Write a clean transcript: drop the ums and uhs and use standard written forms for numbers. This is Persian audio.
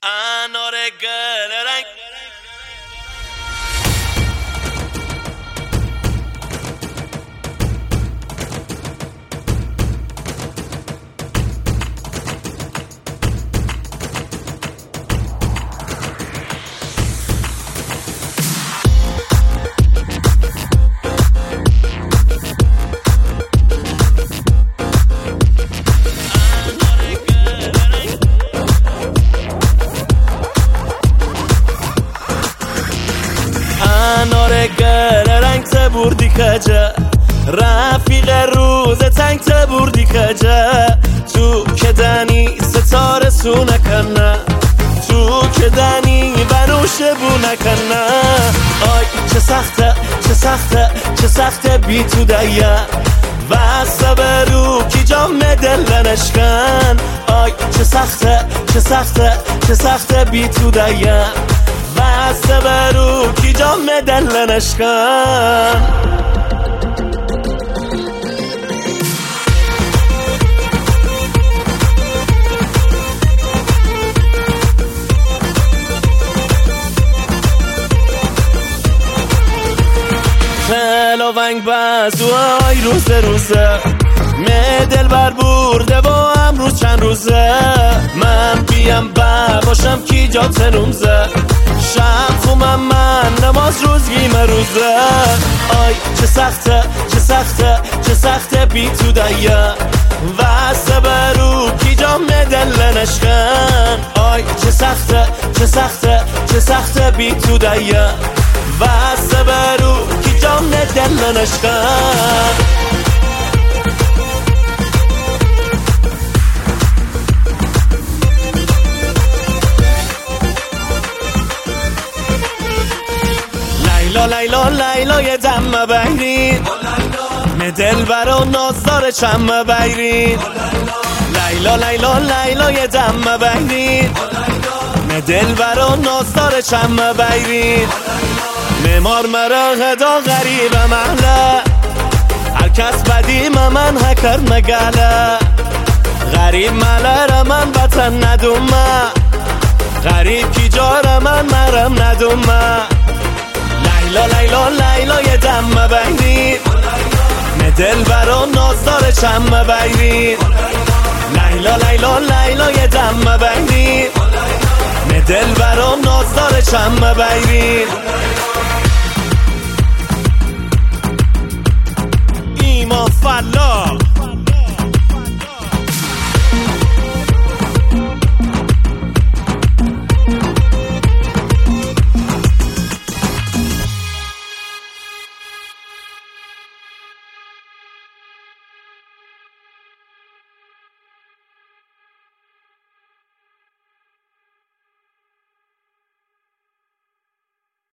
انار گل رنگ تبوردی کجا رفیق روز تنگ تبوردی کجا تو که دنی ستاره سو نکنه تو که دنی بنوشه بو نکنه آی چه سخته چه سخته چه سخته بی تو دیا و صبرو کی جام دل نشکن آی چه سخته چه سخته چه سخته بی تو دیا و صبرو کی جام دل نشکن خیلا ونگ بزوهای روزه دل بر برده و امروز چند روزه من بیم باشم کی جا تنومزه شب خومم من نماز روزگی مروزه آی چه سخته چه سخته چه سخته بی تو دیا و صبرو کی جام دل نشکن آی چه سخته چه سخته چه سخته بی تو دیا و صبرو کی جام دل نشکن لیلا لیلا یه دم بگیرین دل برا نازدار چم بگیرین لیلا لیلا لیلا یه دم بگیرین دل برا نازدار چم بگیرین نمار مرا غدا غریب محله هر کس بدیم من هکر مگله غریب ملر من وطن ندومه غریب کی جار من مرم ندومه لیلا لیلا لیلا یه دم بگیرین دل برا نازدار چم بگیرین لیلا لیلا لیلا یه دم بگیرین دل برا نازدار چم بگیرین